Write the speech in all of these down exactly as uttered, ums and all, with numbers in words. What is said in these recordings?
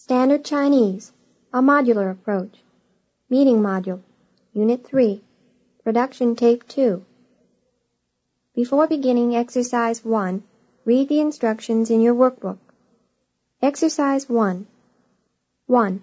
Standard Chinese, a modular approach. Meeting module, Unit three, Production Tape two. Before beginning Exercise one, read the instructions in your workbook. Exercise one. one.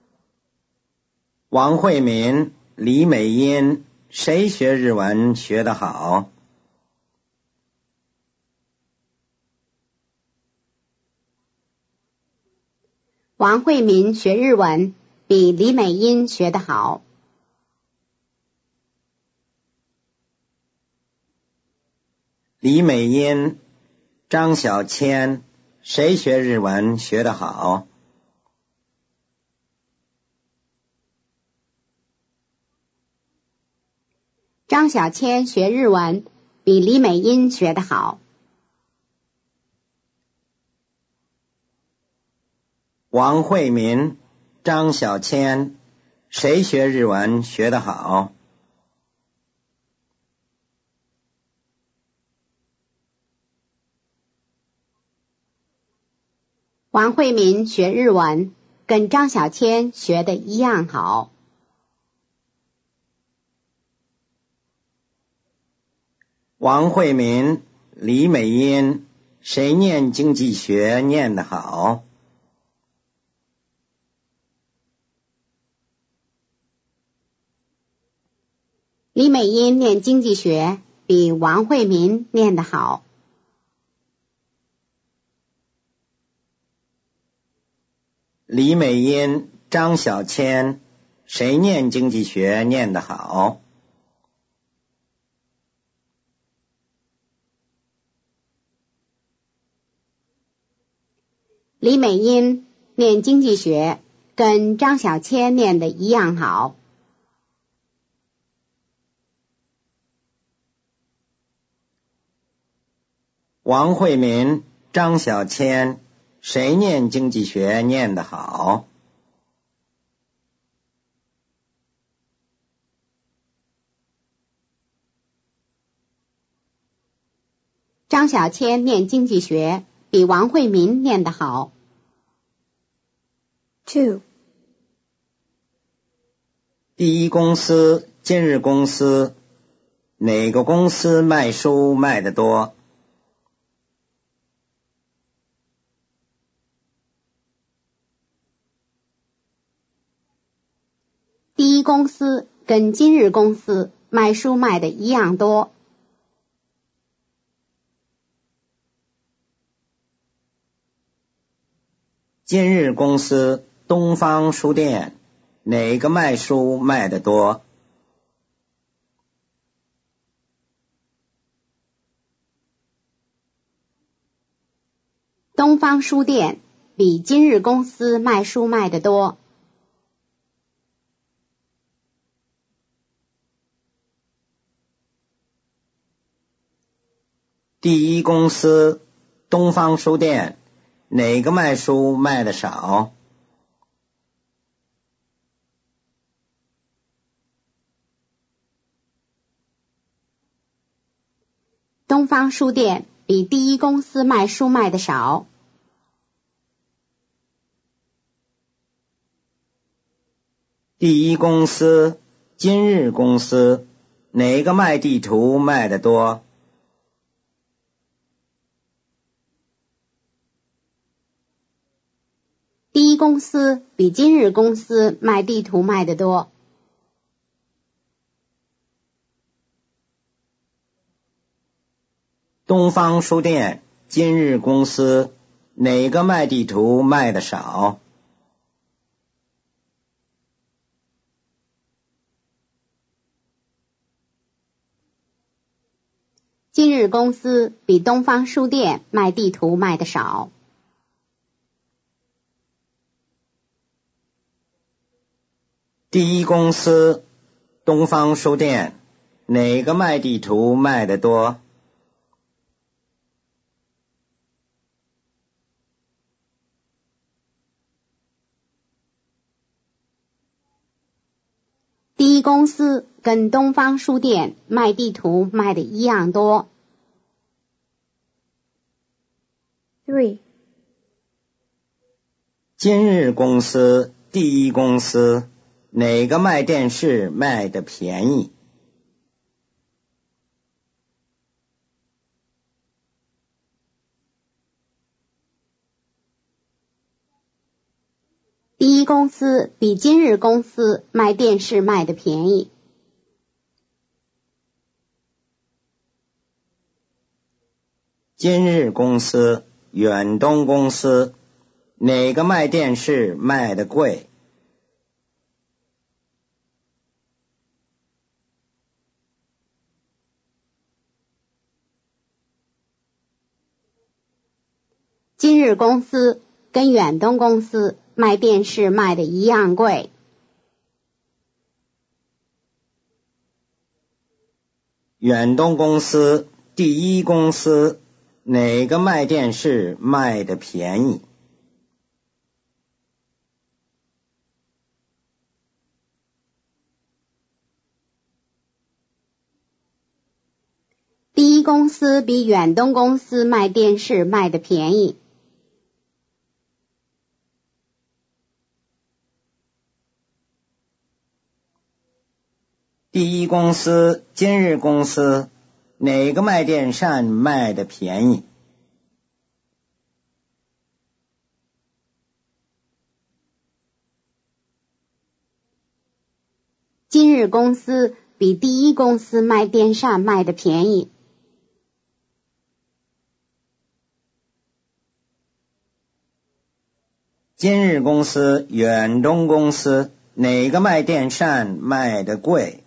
王慧民、李美音，谁学日文学得好？ 王慧民学日文比李美音学得好。 李美音、张小千，谁学日文学得好？ 张小千学日文比李美音学得好。 王慧民、张小千，谁学日文学得好？ 王慧民学日文跟张小千学的一样好。 王慧民、李美音，谁念经济学念得好？ 李美音念经济学比王慧民念得好。 李美音、张小千，谁念经济学念得好？ 李美音念经济学跟张小千念的一样好。 王慧民、张小千，谁念经济学念得好？ 张小千念经济学比王慧民念得好。 two. 第一公司、今日公司，哪个公司卖书卖得多？ 第一公司跟今日公司卖书卖的一样多。 今日公司东方书店，哪个卖书卖得多？ 东方书店比今日公司卖书卖得多。 第一公司东方书店，哪个卖书卖得少？ 东方书店比第一公司卖书卖得少。 第一公司、今日公司，哪个卖地图卖得多？ 第一公司比今日公司卖地图卖得多。 东方书店、今日公司，哪个卖地图卖得少？ 今日公司比东方书店卖地图卖得少。 第一公司东方书店，哪个卖地图卖得多？ 第一公司跟东方书店卖地图卖的一样多。 three. 今日公司第一公司哪个卖电视卖的便宜？ 第一公司比今日公司卖电视卖的便宜。 今日公司远东公司哪个卖电视卖的贵？ 今日公司跟远东公司卖电视卖的一样贵。 远东公司第一公司哪个卖电视卖的便宜？ 第一公司比远东公司卖电视卖的便宜。 第一公司今日公司哪个卖电扇卖的便宜？ 今日公司比第一公司卖电扇卖的便宜。 今日公司远东公司哪个卖电扇卖的贵？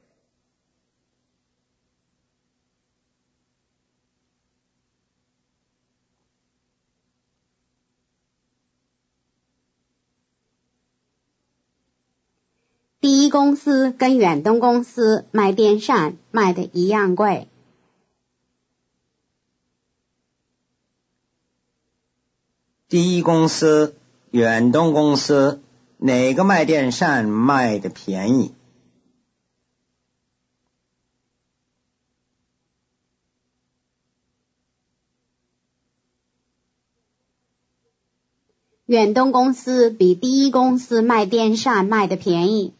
第一公司跟远东公司卖电扇卖的一样贵。 第一公司远东公司哪个卖电扇卖的便宜？ 远东公司比第一公司卖电扇卖的便宜。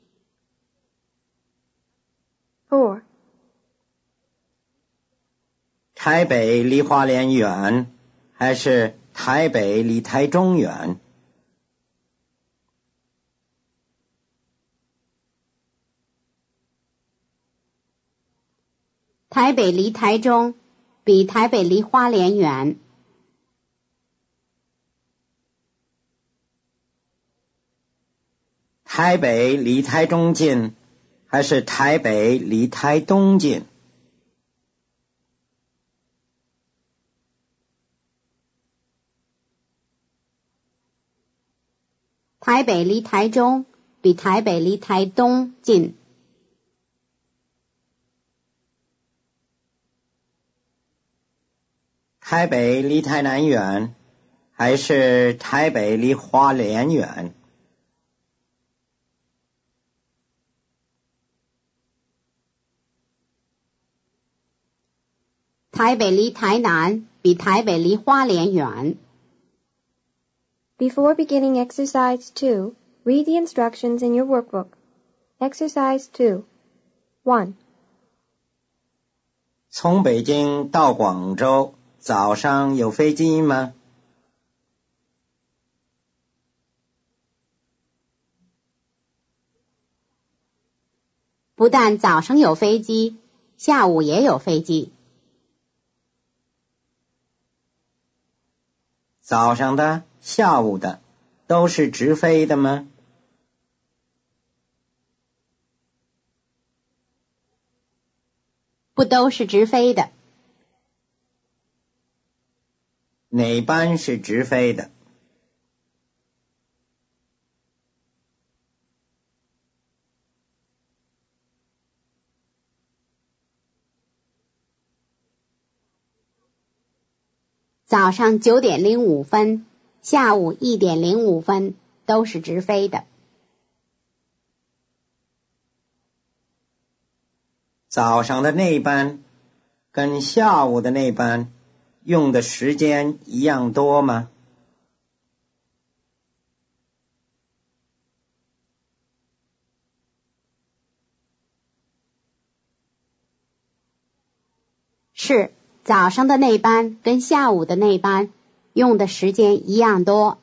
four. 台北离花莲远还是台北离台中远？ 台北离台中比台北离花莲远。 台北离台中近还是台北离台东近？ 台北离台中比台北离台东近。 台北离台南远还是台北离花莲远？ 台北离台南比台北离花莲远。 Before beginning exercise two, read the instructions in your workbook. Exercise two. one. 从北京到广州早上有飞机吗？ 不但早上有飞机，下午也有飞机。 早上的、下午的都是直飞的吗？ 不都是直飞的。 哪班是直飞的？ 早上九点零五分，下午一点零五分都是直飞的。 早上的那班跟下午的那班用的时间一样多吗？ 是，早上的那班跟下午的那班用的时间一样多。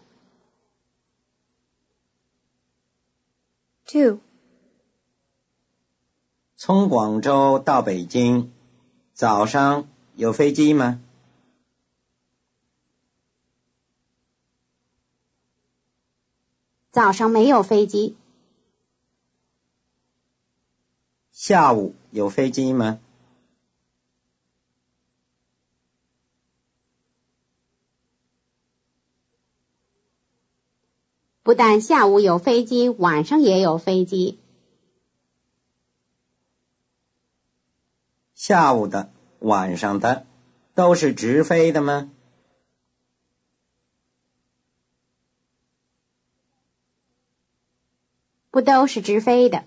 two. 从广州到北京，早上有飞机吗？ 早上没有飞机。 下午有飞机吗？ 不但下午有飞机，晚上也有飞机。 下午的、晚上的都是直飞的吗？ 不都是直飞的。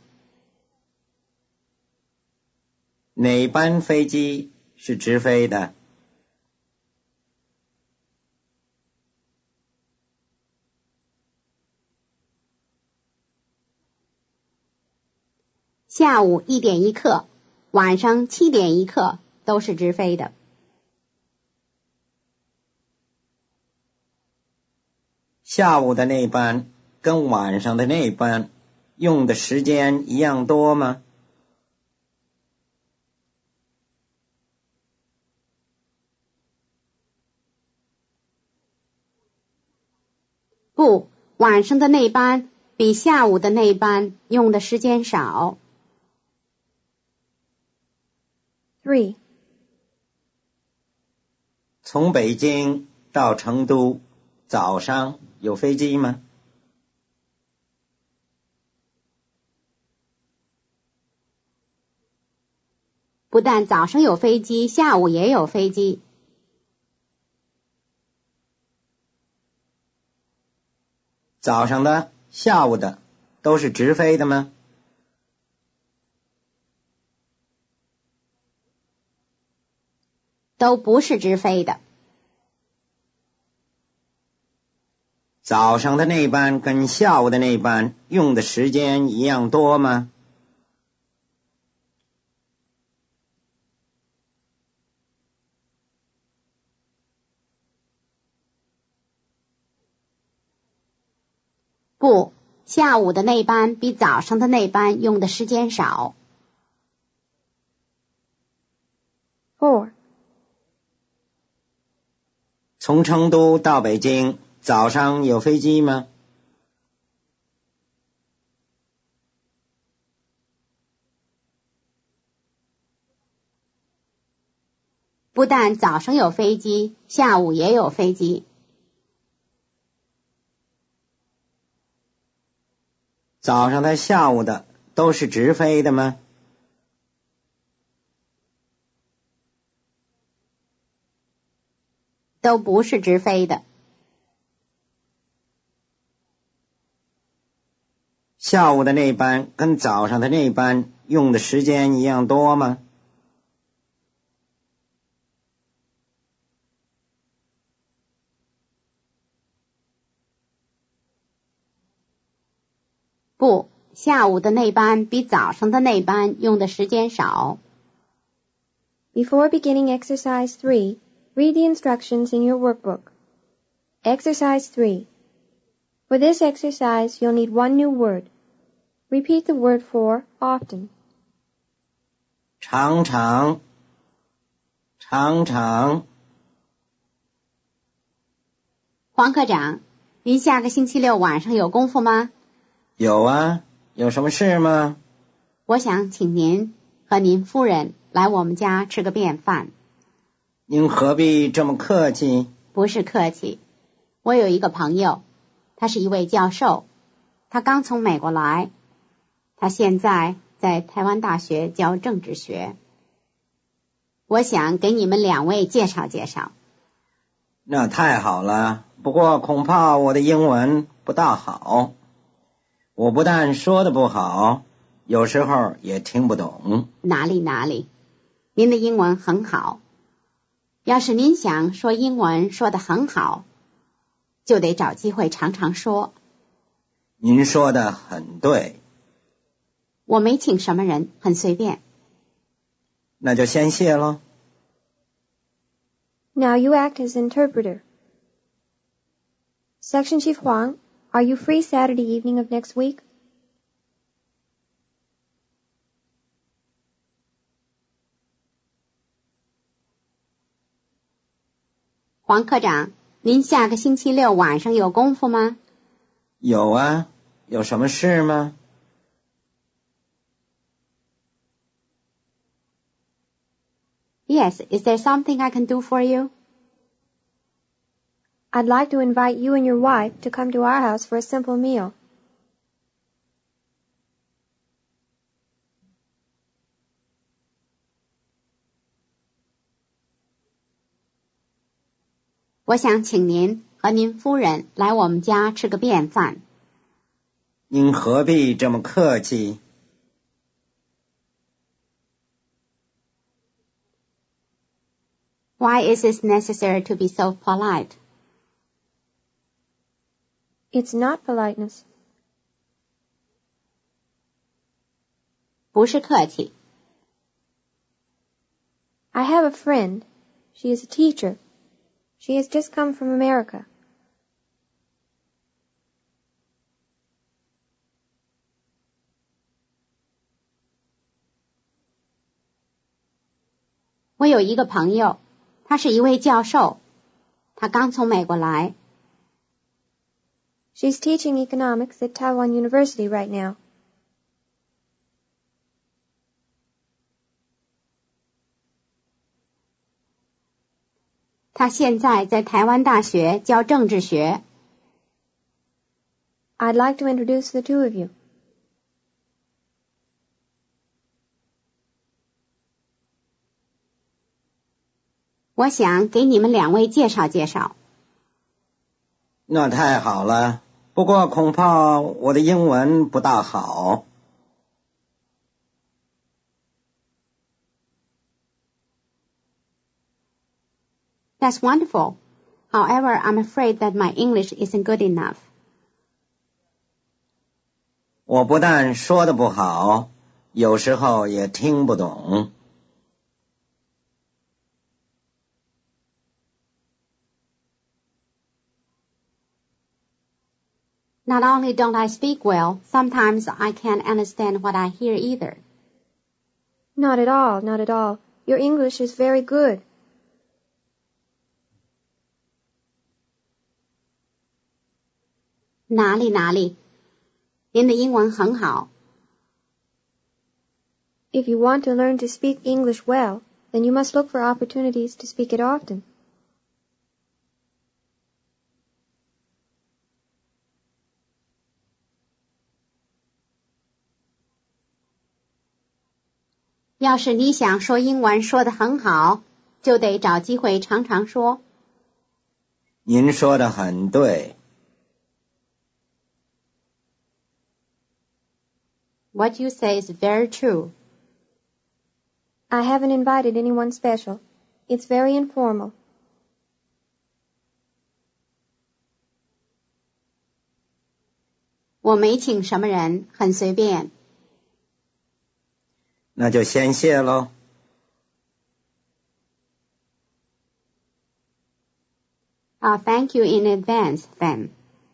哪班飞机是直飞的？ 下午一点一刻，晚上七点一刻都是直飞的。 下午的那班跟晚上的那班用的时间一样多吗？ 不，晚上的那班比下午的那班用的时间少。 three. 从北京到成都，早上有飞机吗？ 不但早上有飞机，下午也有飞机。 早上的、下午的都是直飞的吗？ 都不是直飞的。 早上的那班跟下午的那班用的时间一样多吗？ 不，下午的那班比早上的那班用的时间少。 four. 从成都到北京，早上有飞机吗？ 不但早上有飞机，下午也有飞机。 早上的、下午的都是直飞的吗？ 都不是直飞的。 下午的那班跟早上的那班用的时间一样多吗？ 不，下午的那班比早上的那班用的时间少。 Before beginning exercise three, read the instructions in your workbook. Exercise three. For this exercise, you'll need one new word. Repeat the word for often. 常常，常常。 黄科长，您下个星期六晚上有功夫吗？ 有啊，有什么事吗？ 我想请您和您夫人来我们家吃个便饭。 您何必这么客气？ 不是客气，我有一个朋友，他是一位教授，他刚从美国来，他现在在台湾大学教政治学。我想给你们两位介绍介绍。 那太好了，不过恐怕我的英文不大好。我不但说的不好，有时候也听不懂。 哪里哪里，您的英文很好。要是您想说英文说得很好，就得找机会常常说。 您说的很对。 我没请什么人，很随便。 那就先谢咯。 Now you act as interpreter. Section Chief Huang, are you free Saturday evening of next week? 黄科长，您下个星期六晚上有功夫吗？ 有啊，有什么事吗？ Yes, is there something I can do for you? I'd like to invite you and your wife to come to our house for a simple meal. 我想请您和您夫人来我们家吃个便饭。 您何必这么客气？ Why is it necessary to be so polite? It's not politeness. 不是客气。 I have a friend. She is a teacher. She has just come from America. 我有一个朋友，他是一位教授，他刚从美国来。She's teaching economics at Taiwan University right now. 他现在在台湾大学教政治学。I'd like to introduce the two of you. 我想给你们两位介绍介绍。 那太好了，不过恐怕我的英文不大好。 That's wonderful. However, I'm afraid that my English isn't good enough. 我不但说的不好，有时候也听不懂。 Not only don't I speak well, sometimes I can't understand what I hear either. Not at all, not at all. Your English is very good. 哪里哪里，您的英文很好。 If you want to learn to speak English well, then you must look for opportunities to speak it often. 要是你想说英文说得很好，就得找机会常常说。 您说得很对。 What you say is very true. I haven't invited anyone special. It's very informal. 我没请什么人，很随便。 那就先谢喽。 I'll thank you in advance, then.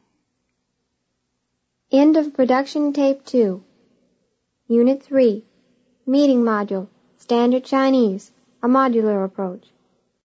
End of production tape two. Unit three. Meeting module. Standard Chinese. A modular approach.